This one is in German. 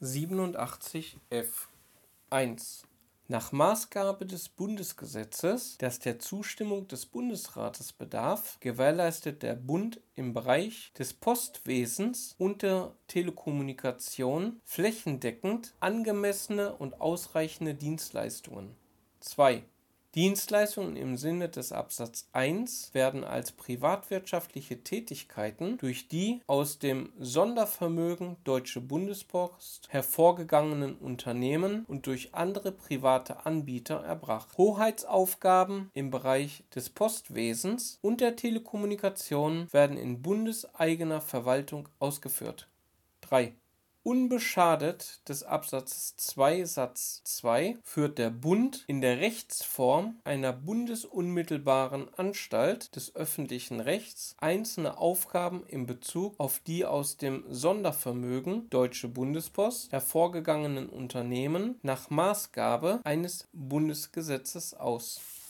87f 1. Nach Maßgabe des Bundesgesetzes, das der Zustimmung des Bundesrates bedarf, gewährleistet der Bund im Bereich des Postwesens und der Telekommunikation flächendeckend angemessene und ausreichende Dienstleistungen. 2. Dienstleistungen im Sinne des Absatz 1 werden als privatwirtschaftliche Tätigkeiten durch die aus dem Sondervermögen Deutsche Bundespost hervorgegangenen Unternehmen und durch andere private Anbieter erbracht. Hoheitsaufgaben im Bereich des Postwesens und der Telekommunikation werden in bundeseigener Verwaltung ausgeführt. 3. Unbeschadet des Absatzes 2 Satz 2 führt der Bund in der Rechtsform einer bundesunmittelbaren Anstalt des öffentlichen Rechts einzelne Aufgaben in Bezug auf die aus dem Sondervermögen Deutsche Bundespost hervorgegangenen Unternehmen nach Maßgabe eines Bundesgesetzes aus.